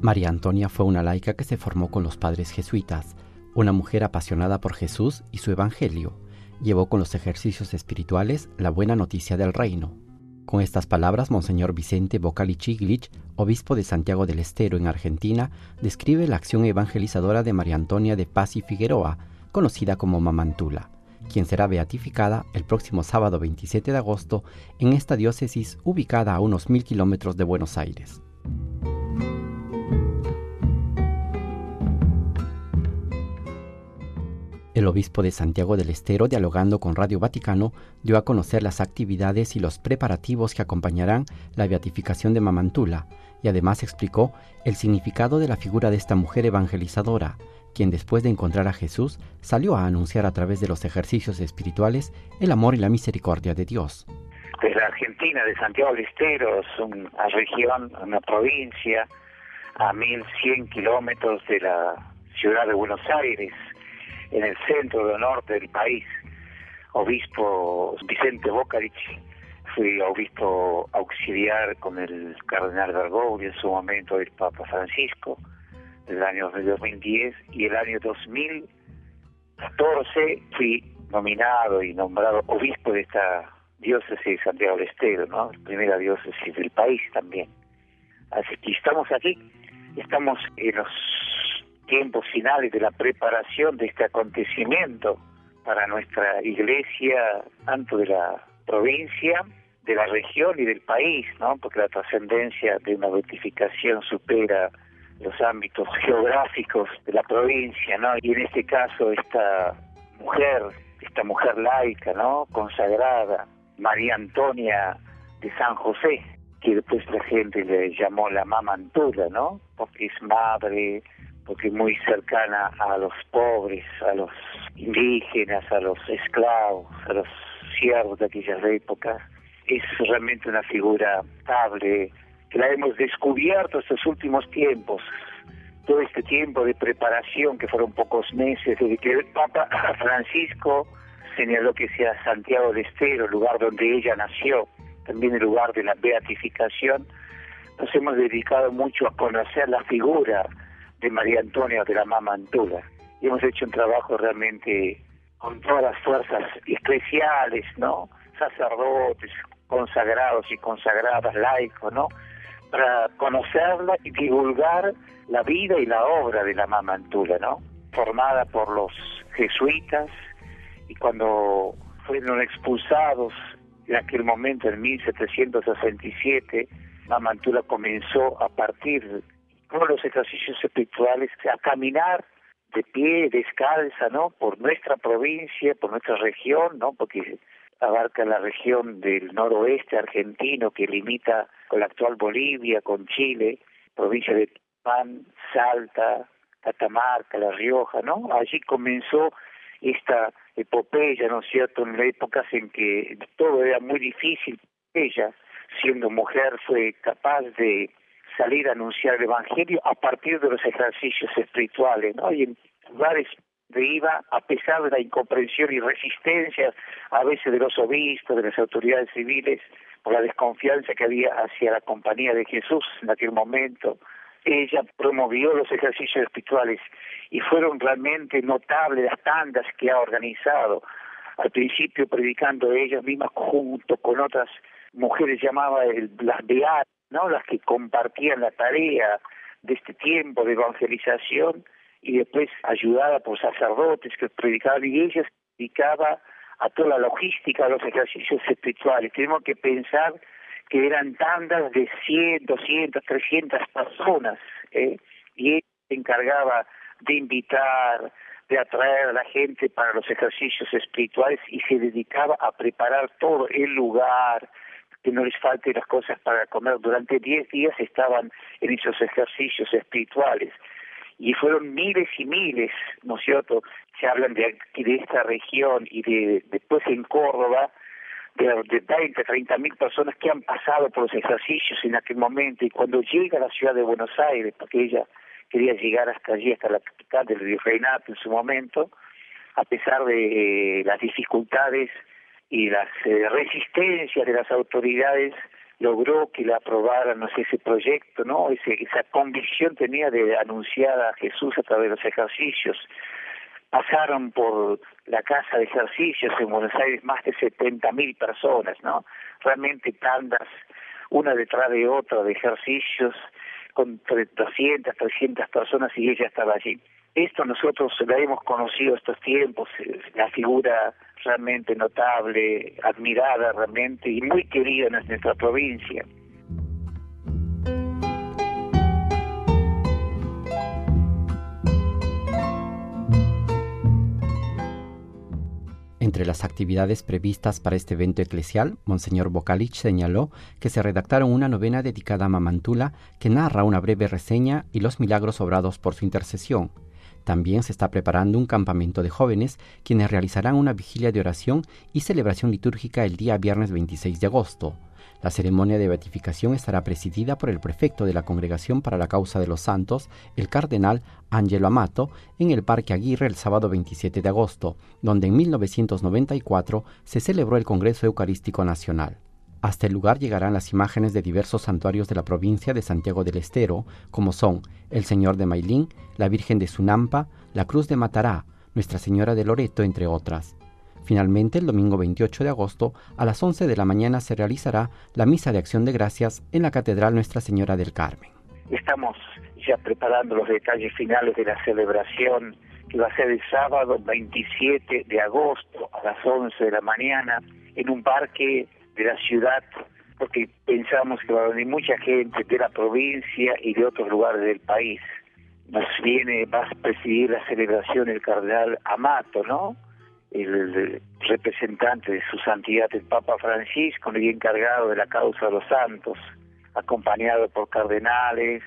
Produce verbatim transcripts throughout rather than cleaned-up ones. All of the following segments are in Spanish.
María Antonia fue una laica que se formó con los padres jesuitas, una mujer apasionada por Jesús y su evangelio. Llevó con los ejercicios espirituales la buena noticia del reino. Con estas palabras, Monseñor Vicente Bocalichiglich, obispo de Santiago del Estero en Argentina, describe la acción evangelizadora de María Antonia de Paz y Figueroa, conocida como Mamantula, quien será beatificada el próximo sábado veintisiete de agosto en esta diócesis ubicada a unos mil kilómetros de Buenos Aires. El obispo de Santiago del Estero, dialogando con Radio Vaticano, dio a conocer las actividades y los preparativos que acompañarán la beatificación de Mamantula, y además explicó el significado de la figura de esta mujer evangelizadora, quien después de encontrar a Jesús salió a anunciar a través de los ejercicios espirituales el amor y la misericordia de Dios. Desde la Argentina, de Santiago del Estero, es una región, una provincia a mil cien kilómetros de la ciudad de Buenos Aires, en el centro del norte del país. Obispo Vicente Bocalichi, fui obispo auxiliar con el cardenal Bergoglio, en su momento el Papa Francisco, del año dos mil diez, y el año dos mil catorce fui nominado y nombrado obispo de esta diócesis de Santiago del Estero, ¿no? La primera diócesis del país también. Así que estamos aquí, estamos en los tiempos finales de la preparación de este acontecimiento para nuestra iglesia, tanto de la provincia, de la región y del país, ¿no? Porque la trascendencia de una beatificación supera los ámbitos geográficos de la provincia, ¿no? Y en este caso esta mujer, esta mujer laica, ¿no? Consagrada, María Antonia de San José, que después la gente le llamó la Mamantula, ¿no? Porque es madre, porque es muy cercana a los pobres, a los indígenas, a los esclavos, a los siervos de aquellas épocas. Es realmente una figura estable, que la hemos descubierto estos últimos tiempos, todo este tiempo de preparación, que fueron pocos meses, desde que el Papa Francisco señaló que sea Santiago del Estero, el lugar donde ella nació, también el lugar de la beatificación. Nos hemos dedicado mucho a conocer la figura de María Antonia de la Mamantula, y hemos hecho un trabajo realmente con todas las fuerzas eclesiales, ¿no? Sacerdotes, consagrados y consagradas, laicos, ¿no? Para conocerla y divulgar la vida y la obra de la Mamantula, ¿no? Formada por los jesuitas, y cuando fueron expulsados en aquel momento, en mil setecientos sesenta y siete, Mamantula comenzó a partir con los ejercicios espirituales a caminar de pie, descalza, ¿no? Por nuestra provincia, por nuestra región, ¿no? Porque abarca la región del noroeste argentino, que limita con la actual Bolivia, con Chile, provincia de Tucumán, Salta, Catamarca, La Rioja, ¿no? Allí comenzó esta epopeya, ¿no es cierto?, en épocas en que todo era muy difícil. Ella, siendo mujer, fue capaz de salir a anunciar el Evangelio a partir de los ejercicios espirituales, ¿no? Y en lugares donde iba, a pesar de la incomprensión y resistencia a veces de los obispos, de las autoridades civiles, por la desconfianza que había hacia la compañía de Jesús en aquel momento, ella promovió los ejercicios espirituales y fueron realmente notables las tandas que ha organizado. Al principio predicando ella misma junto con otras mujeres, llamaba el, las beatas, ¿no? Las que compartían la tarea de este tiempo de evangelización, y después ayudada por sacerdotes que predicaban, y ella se dedicaba a toda la logística de los ejercicios espirituales. Tenemos que pensar que eran tandas de cien, doscientas, trescientas personas, ¿eh? Y ella se encargaba de invitar, de atraer a la gente para los ejercicios espirituales, y se dedicaba a preparar todo el lugar, que no les falte las cosas para comer. Durante diez días estaban en esos ejercicios espirituales, y fueron miles y miles, ¿no es cierto? Se hablan de, de esta región, y de después en Córdoba, de, de veinte, treinta mil personas que han pasado por los ejercicios en aquel momento. Y cuando llega a la ciudad de Buenos Aires, porque ella quería llegar hasta allí, hasta la capital del virreinato en su momento, a pesar de eh, las dificultades y las eh, resistencias de las autoridades, logró que le aprobaran, no sé, ese proyecto, ¿no? Ese, esa convicción tenía de anunciar a Jesús a través de los ejercicios. Pasaron por la casa de ejercicios en Buenos Aires más de setenta mil personas, ¿no? Realmente tandas, una detrás de otra, de ejercicios, con doscientas, trescientas personas, y ella estaba allí. Esto nosotros la hemos conocido estos tiempos, la figura realmente notable, admirada realmente y muy querida en nuestra provincia. Entre las actividades previstas para este evento eclesial, Monseñor Bocalich señaló que se redactaron una novena dedicada a Mamantula que narra una breve reseña y los milagros obrados por su intercesión. También se está preparando un campamento de jóvenes quienes realizarán una vigilia de oración y celebración litúrgica el día viernes veintiséis de agosto. La ceremonia de beatificación estará presidida por el prefecto de la Congregación para la Causa de los Santos, el cardenal Angelo Amato, en el Parque Aguirre el sábado veintisiete de agosto, donde en mil novecientos noventa y cuatro se celebró el Congreso Eucarístico Nacional. Hasta el lugar llegarán las imágenes de diversos santuarios de la provincia de Santiago del Estero, como son el Señor de Mailín, la Virgen de Sunampa, la Cruz de Matará, Nuestra Señora de Loreto, entre otras. Finalmente, el domingo veintiocho de agosto, a las once de la mañana se realizará la Misa de Acción de Gracias en la Catedral Nuestra Señora del Carmen. Estamos ya preparando los detalles finales de la celebración, que va a ser el sábado veintisiete de agosto a las once de la mañana en un parque de la ciudad, porque pensamos que va a venir mucha gente de la provincia y de otros lugares del país. Nos viene, va a presidir la celebración el cardenal Amato, ¿no? El representante de su santidad el Papa Francisco y encargado de la causa de los santos, acompañado por cardenales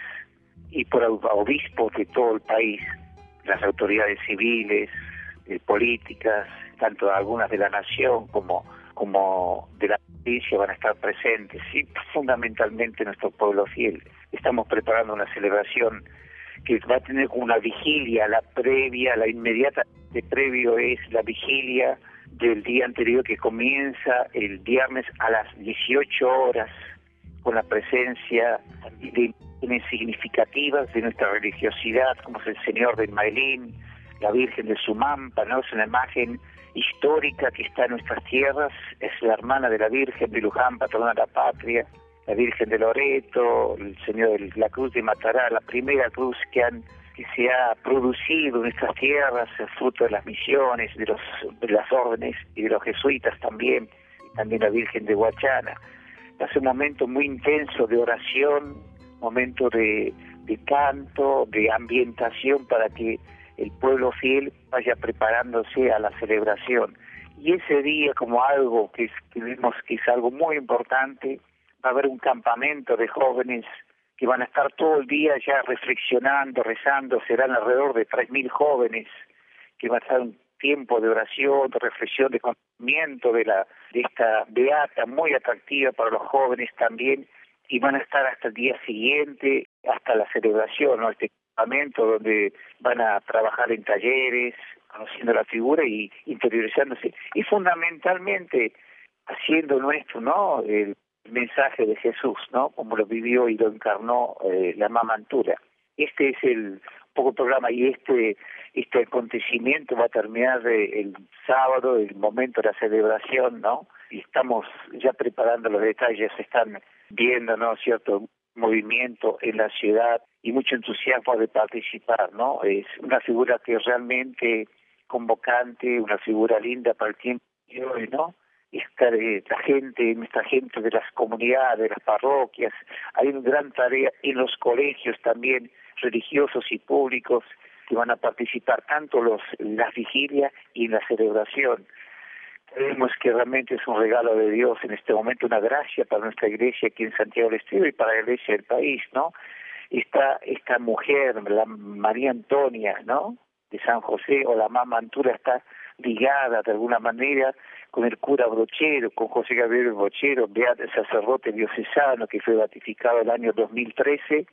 y por obispos de todo el país, las autoridades civiles, eh, políticas, tanto algunas de la nación como, como de la provincia van a estar presentes, y fundamentalmente nuestro pueblo fiel. Estamos preparando una celebración que va a tener una vigilia, la previa, la inmediata de previo es la vigilia del día anterior, que comienza el viernes a las dieciocho horas con la presencia de imágenes significativas de nuestra religiosidad, como es el Señor del Mailín, la Virgen de Sumampa, ¿no? Es una imagen histórica que está en nuestras tierras, es la hermana de la Virgen de Luján, patrona de la patria, la Virgen de Loreto, el Señor de la Cruz de Matará, la primera cruz que han que se ha producido en nuestras tierras, fruto de las misiones, de, los, de las órdenes y de los jesuitas también, y también la Virgen de Huachana. Hace un momento muy intenso de oración, momento de, de canto, de ambientación para que el pueblo fiel vaya preparándose a la celebración. Y ese día, como algo que, es, que vemos que es algo muy importante, va a haber un campamento de jóvenes que van a estar todo el día ya reflexionando, rezando. Serán alrededor de tres mil jóvenes que van a estar un tiempo de oración, de reflexión, de conocimiento de, la, de esta beata muy atractiva para los jóvenes también, y van a estar hasta el día siguiente, hasta la celebración, ¿no? Este campamento donde van a trabajar en talleres, conociendo la figura y interiorizándose, y fundamentalmente haciendo nuestro, ¿no?, el mensaje de Jesús, ¿no?, como lo vivió y lo encarnó eh, la Mamantula. Este es el poco programa, y este este acontecimiento va a terminar eh, el sábado, el momento de la celebración, ¿no? Y estamos ya preparando los detalles, están viendo, ¿no?, cierto movimiento en la ciudad y mucho entusiasmo de participar, ¿no? Es una figura que es realmente convocante, una figura linda para el tiempo de hoy, ¿no? Esta, eh, la gente, nuestra gente de las comunidades, de las parroquias, hay una gran tarea en los colegios también, religiosos y públicos, que van a participar tanto los en las vigilias y en la celebración. Creemos que realmente es un regalo de Dios en este momento, una gracia para nuestra iglesia aquí en Santiago del Estero y para la iglesia del país, ¿no? Esta, esta mujer, la María Antonia, ¿no?, de San José, o la Mamantula, está ligada de alguna manera con el cura Brochero, con José Gabriel Brochero, beato sacerdote diocesano que fue beatificado el año dos mil trece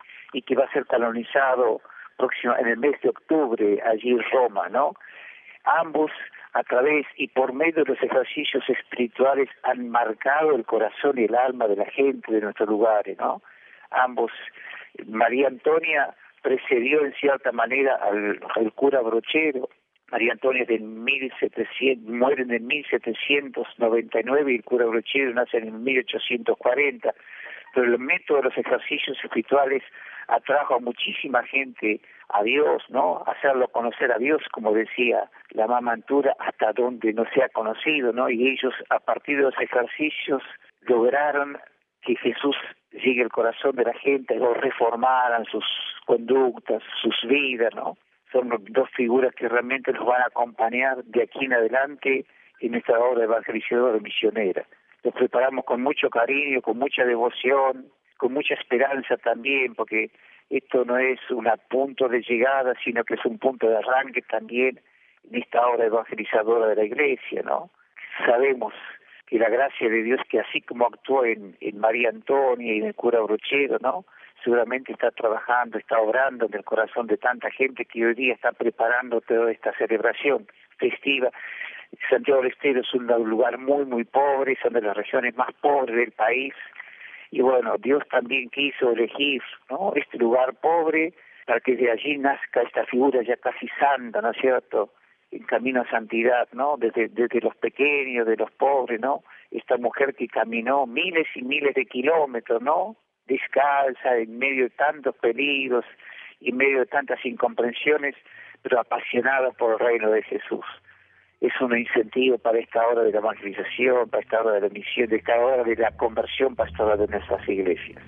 y que va a ser canonizado próximo en el mes de octubre allí en Roma, ¿no? Ambos a través y por medio de los ejercicios espirituales han marcado el corazón y el alma de la gente de nuestros lugares, ¿no? Ambos, María Antonia precedió en cierta manera al, al cura Brochero. María Antonia es de mil setecientos, muere en mil setecientos noventa y nueve y el cura Brochero nace en mil ochocientos cuarenta. Pero el método de los ejercicios espirituales atrajo a muchísima gente a Dios, ¿no? Hacerlo conocer a Dios, como decía la Mamá Antura, hasta donde no se ha conocido, ¿no? Y ellos, a partir de los ejercicios, lograron que Jesús llegue al corazón de la gente, o reformaran sus conductas, sus vidas, ¿no? Son dos figuras que realmente nos van a acompañar de aquí en adelante en esta obra evangelizadora misionera. Los preparamos con mucho cariño, con mucha devoción, con mucha esperanza también, porque esto no es un punto de llegada, sino que es un punto de arranque también en esta obra evangelizadora de la Iglesia, ¿no? Sabemos que la gracia de Dios, que así como actuó en, en María Antonia y en el cura Brochero, ¿no? Seguramente está trabajando, está obrando en el corazón de tanta gente que hoy día está preparando toda esta celebración festiva. Santiago del Estero es un lugar muy, muy pobre, son de las regiones más pobres del país. Y bueno, Dios también quiso elegir, ¿no?, este lugar pobre para que de allí nazca esta figura ya casi santa, ¿no es cierto?, en camino a santidad, ¿no?, desde, desde los pequeños, de los pobres, ¿no?, esta mujer que caminó miles y miles de kilómetros, ¿no?, descalza, en medio de tantos peligros, y en medio de tantas incomprensiones, pero apasionada por el reino de Jesús. Es un incentivo para esta hora de la evangelización, para esta hora de la misión, de esta hora de la conversión pastoral de nuestras iglesias.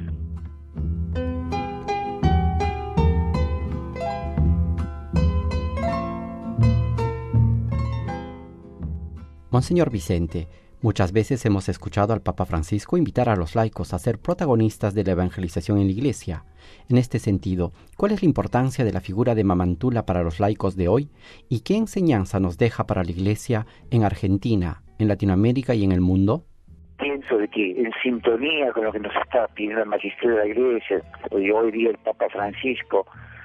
Monseñor Vicente, muchas veces hemos escuchado al Papa Francisco invitar a los laicos a ser protagonistas de la evangelización en la Iglesia. En este sentido, ¿cuál es la importancia de la figura de Mamantula para los laicos de hoy y qué enseñanza nos deja para la Iglesia en Argentina, en Latinoamérica y en el mundo? Pienso de que en sintonía con lo que nos está pidiendo el magisterio de la Iglesia, hoy, hoy día el Papa Francisco,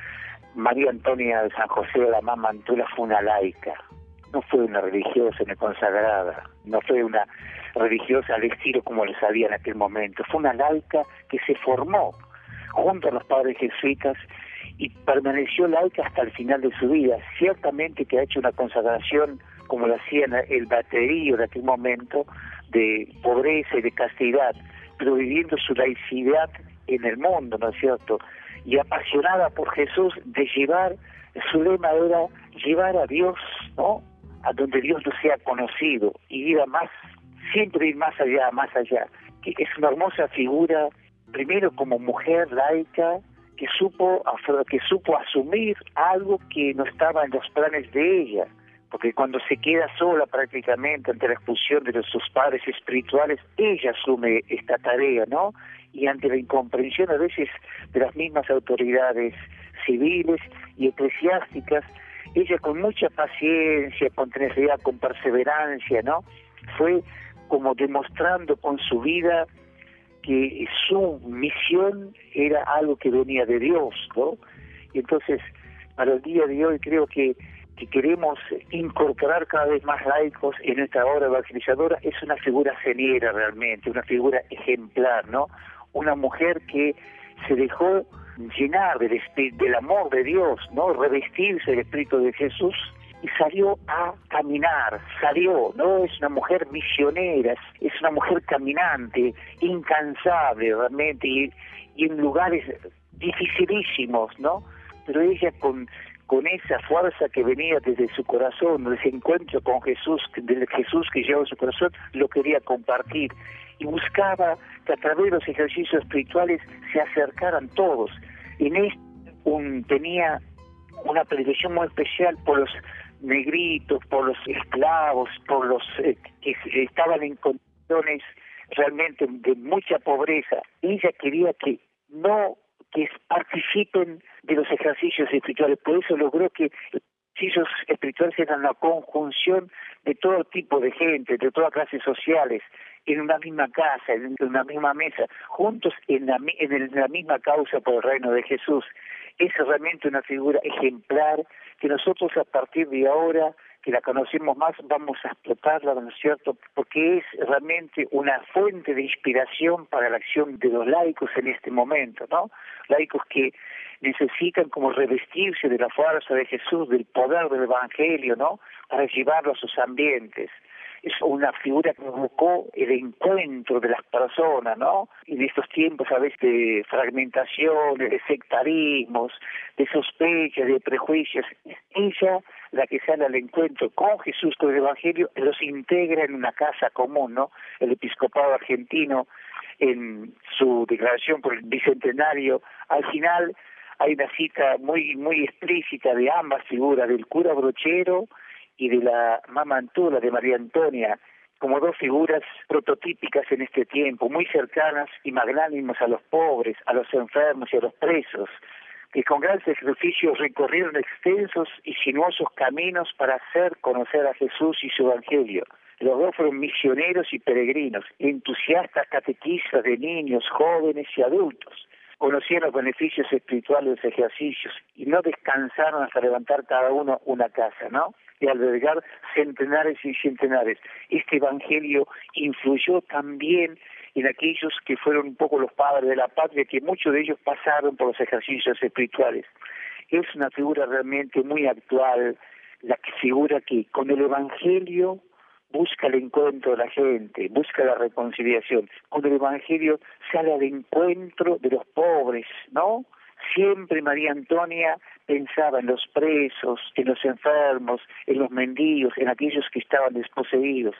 María Antonia de San José de la Mamantula fue una laica. No fue una religiosa ni consagrada, no fue una religiosa al estilo como lo sabía en aquel momento, fue una laica que se formó junto a los padres jesuitas y permaneció laica hasta el final de su vida. Ciertamente que ha hecho una consagración, como lo hacía el baterío de aquel momento, de pobreza y de castidad, pero viviendo su laicidad en el mundo, ¿no es cierto? Y apasionada por Jesús de llevar, su lema era llevar a Dios, ¿no?, a donde Dios no sea conocido, y ir a más, siempre ir más allá, más allá. Que es una hermosa figura, primero como mujer laica, que supo, que supo asumir algo que no estaba en los planes de ella, porque cuando se queda sola prácticamente ante la expulsión de los, sus padres espirituales, ella asume esta tarea, ¿no? Y ante la incomprensión a veces de las mismas autoridades civiles y eclesiásticas, ella con mucha paciencia, con tenacidad, con perseverancia, ¿no?, fue como demostrando con su vida que su misión era algo que venía de Dios, ¿no? Y entonces, para el día de hoy creo que, que queremos incorporar cada vez más laicos en esta obra evangelizadora. Es una figura señera realmente, una figura ejemplar, ¿no? Una mujer que se dejó llenar del, del amor de Dios, ¿no?, revestirse del Espíritu de Jesús, y salió a caminar, salió, ¿no? Es una mujer misionera, es una mujer caminante, incansable realmente, y, y en lugares dificilísimos, ¿no? Pero ella con, con esa fuerza que venía desde su corazón, de ese encuentro con Jesús, desde Jesús que llevaba en su corazón, lo quería compartir. Y buscaba que a través de los ejercicios espirituales se acercaran todos. En esto un, tenía una predilección muy especial por los negritos, por los esclavos, por los eh, que estaban en condiciones realmente de mucha pobreza. Ella quería que no que participen de los ejercicios espirituales, por eso logró que los ejercicios espirituales eran la conjunción de todo tipo de gente, de todas clases sociales, en una misma casa, en una misma mesa, juntos en la, en la misma causa por el reino de Jesús. Es realmente una figura ejemplar que nosotros a partir de ahora que la conocemos más, vamos a explotarla, ¿no es cierto?, porque es realmente una fuente de inspiración para la acción de los laicos en este momento, ¿no? Laicos que necesitan como revestirse de la fuerza de Jesús, del poder del Evangelio, ¿no?, para llevarlo a sus ambientes. Es una figura que provocó el encuentro de las personas, ¿no? En estos tiempos a veces de fragmentaciones, de sectarismos, de sospechas, de prejuicios, es ella la que sale al encuentro con Jesús, con el Evangelio, los integra en una casa común, ¿no? El episcopado argentino, en su declaración por el bicentenario, al final hay una cita muy muy explícita de ambas figuras, del cura Brochero y de la Mama Antula, de María Antonia, como dos figuras prototípicas en este tiempo, muy cercanas y magnánimas a los pobres, a los enfermos y a los presos, que con gran sacrificio recorrieron extensos y sinuosos caminos para hacer conocer a Jesús y su Evangelio. Los dos fueron misioneros y peregrinos, entusiastas catequistas de niños, jóvenes y adultos. Conocieron los beneficios espirituales de los ejercicios y no descansaron hasta levantar cada uno una casa, ¿no?, y albergar centenares y centenares. Este Evangelio influyó también en aquellos que fueron un poco los padres de la patria, que muchos de ellos pasaron por los ejercicios espirituales. Es una figura realmente muy actual, la figura que con el Evangelio busca el encuentro de la gente, busca la reconciliación. Con el Evangelio sale al encuentro de los pobres, ¿no? Siempre María Antonia pensaba en los presos, en los enfermos, en los mendigos, en aquellos que estaban desposeídos.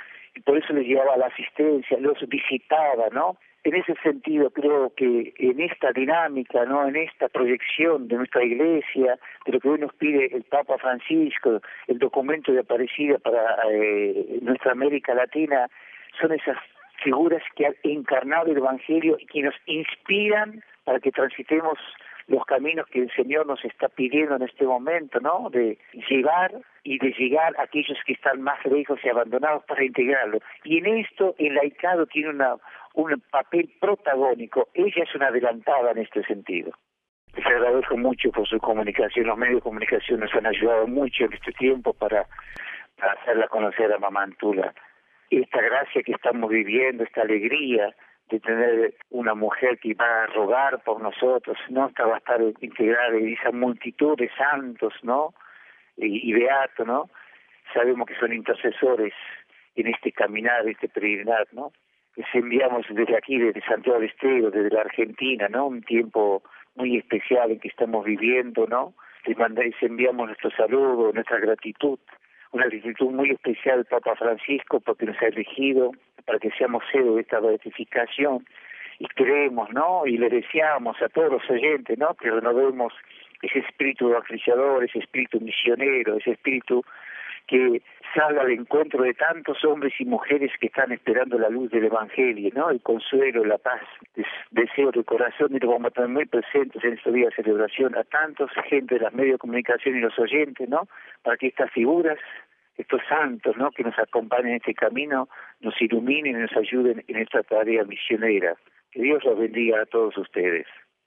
Y por eso les llevaba la asistencia, los visitaba, ¿no? En ese sentido creo que en esta dinámica, ¿no?, en esta proyección de nuestra Iglesia, de lo que hoy nos pide el Papa Francisco, el documento de Aparecida para eh, nuestra América Latina, son esas figuras que han encarnado el Evangelio y que nos inspiran para que transitemos los caminos que el Señor nos está pidiendo en este momento, ¿no?, de llevar y de llegar a aquellos que están más lejos y abandonados para integrarlos. Y en esto el laicado tiene una, un papel protagónico. Ella es una adelantada en este sentido. Les agradezco mucho por su comunicación. Los medios de comunicación nos han ayudado mucho en este tiempo para, para hacerla conocer a Mamá Antula. Esta gracia que estamos viviendo, esta alegría de tener una mujer que va a rogar por nosotros, ¿no?, que va a estar integrada en esa multitud de santos, ¿no?, y, y beatos, ¿no? Sabemos que son intercesores en este caminar, este peregrinar, ¿no? Les enviamos desde aquí, desde Santiago del Estero, desde la Argentina, ¿no?, un tiempo muy especial en que estamos viviendo, ¿no? Les, manda, les enviamos nuestro saludo, nuestra gratitud, una gratitud muy especial al Papa Francisco porque nos ha elegido para que seamos sede de esta beatificación, y creemos, ¿no?, y le deseamos a todos los oyentes, ¿no?, que renovemos ese espíritu evangelizador, ese espíritu misionero, ese espíritu que salga al encuentro de tantos hombres y mujeres que están esperando la luz del Evangelio, ¿no?, el consuelo, la paz. Des, deseo de corazón, y lo vamos a tener muy presentes en estos días de celebración, a tantos gente de los medios de comunicación y los oyentes, ¿no?, para que estas figuras, estos santos, ¿no?, que nos acompañen en este camino, nos iluminen y nos ayuden en esta tarea misionera. Que Dios los bendiga a todos ustedes.